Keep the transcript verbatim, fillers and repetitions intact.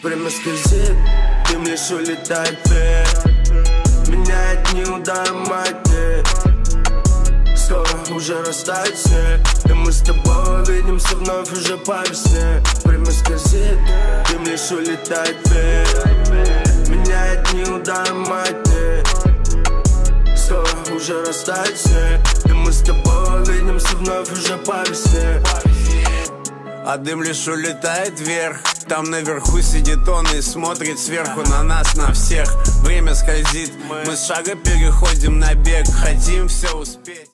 Время скользит, дым лишь улетает вверх. Меняет не удар матери. Скоро уже растает снег, и мы с тобой увидимся вновь уже по весне. Время скользит, дым лишь улетает вверх. Меняет не удар матери. Скоро уже растает снег, и мы с тобой увидимся вновь уже по весне. А дым лишь улетает вверх. Там наверху сидит он и смотрит сверху на нас, на всех. Время скользит, мы с шага переходим на бег. Хотим все успеть.